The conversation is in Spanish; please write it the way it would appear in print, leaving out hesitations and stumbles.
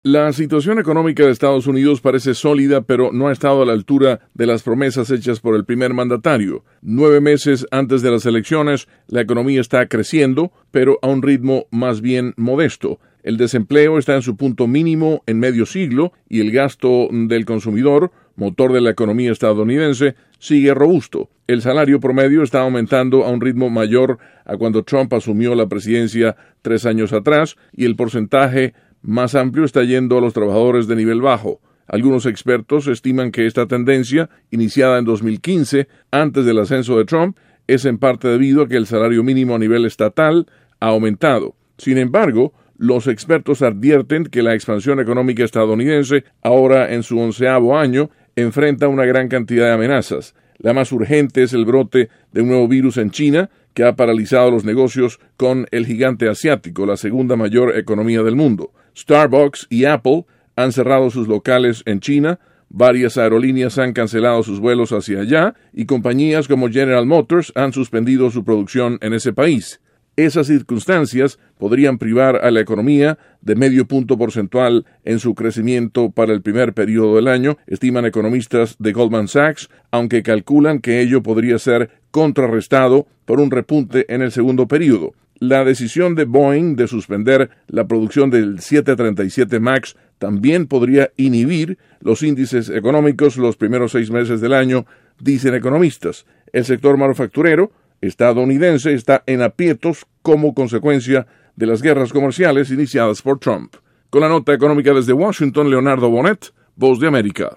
La situación económica de Estados Unidos parece sólida, pero no ha estado a la altura de las promesas hechas por el primer mandatario. 9 meses antes de las elecciones, la economía está creciendo, pero a un ritmo más bien modesto. El desempleo está en su punto mínimo en medio siglo y el gasto del consumidor, motor de la economía estadounidense, sigue robusto. El salario promedio está aumentando a un ritmo mayor a cuando Trump asumió la presidencia 3 años atrás y el porcentaje más amplio está yendo a los trabajadores de nivel bajo. Algunos expertos estiman que esta tendencia, iniciada en 2015, antes del ascenso de Trump, es en parte debido a que el salario mínimo a nivel estatal ha aumentado. Sin embargo, los expertos advierten que la expansión económica estadounidense, ahora en su 11º año, enfrenta una gran cantidad de amenazas. La más urgente es el brote de un nuevo virus en China, que ha paralizado los negocios con el gigante asiático, la segunda mayor economía del mundo. Starbucks y Apple han cerrado sus locales en China, varias aerolíneas han cancelado sus vuelos hacia allá y compañías como General Motors han suspendido su producción en ese país. Esas circunstancias podrían privar a la economía de medio punto porcentual en su crecimiento para el primer periodo del año, estiman economistas de Goldman Sachs, aunque calculan que ello podría ser contrarrestado por un repunte en el segundo periodo. La decisión de Boeing de suspender la producción del 737 MAX también podría inhibir los índices económicos los primeros 6 meses del año, dicen economistas. El sector manufacturero estadounidense está en aprietos como consecuencia de las guerras comerciales iniciadas por Trump. Con la nota económica desde Washington, Leonardo Bonet, Voz de América.